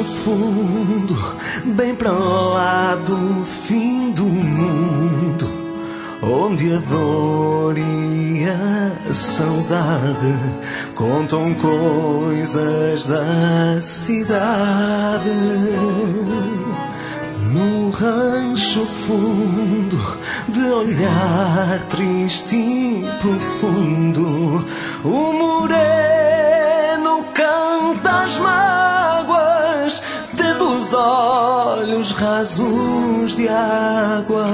fundo, bem para lá do fim do mundo, onde a dor e a saudade contam coisas da cidade. No rancho fundo, de olhar triste e profundo, o moreno canta as mágoas, tendo os olhos rasos de água.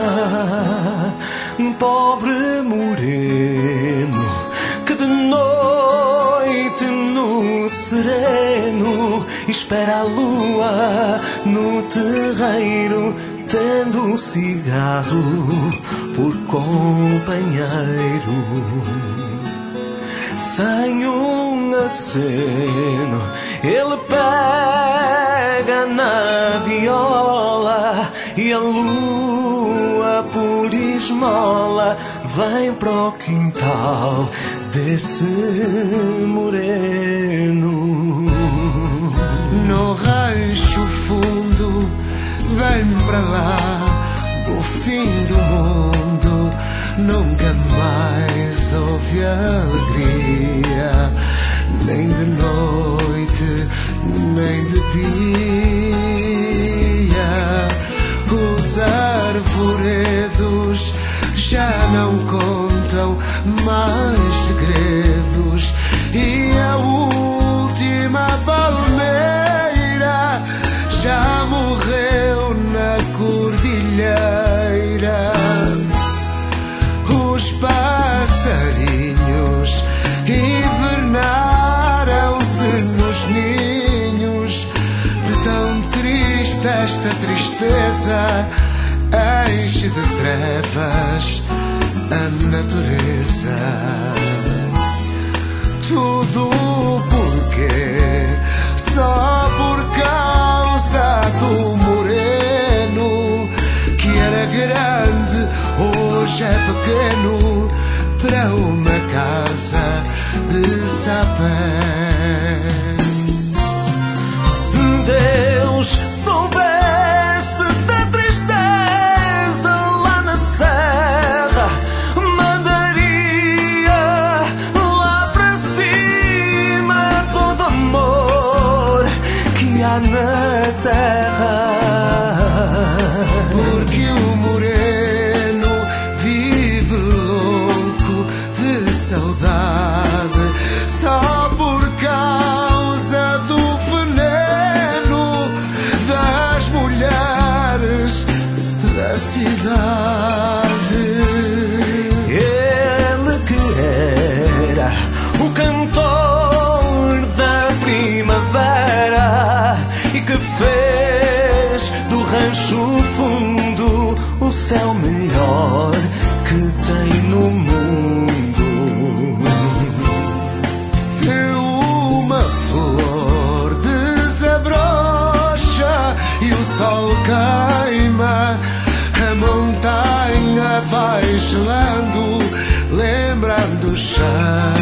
Pobre moreno, que de noite no sereno espera a lua no terreiro, tendo um cigarro por companheiro. Sem um aceno, ele pega na viola e a lua por esmola vem para o quintal desse moreno. No rancho fundo, vem para lá do fim do mundo, nunca mais houve alegria, nem de noite, nem de dia. Os arvoredos já não contam mais segredos e a última palmeira já morreu na cordilheira. Os passarinhos invernaram-se nos ninhos, de tão triste esta tristeza enche de trevas a natureza. Tudo porque só por causa do moreno, que era grande, hoje é pequeno, para uma casa de sapé. Se Deus soubesse da tristeza lá na serra, mandaria lá para cima todo amor que há na terra. Porque o moreno vive louco de saudade, só por causa do veneno das mulheres da cidade. Ele que era o cantor da primavera e que fez do rancho fundo o céu melhor que tem no mundo. Se uma flor desabrocha e o sol queima, a montanha vai gelando, lembrando o chão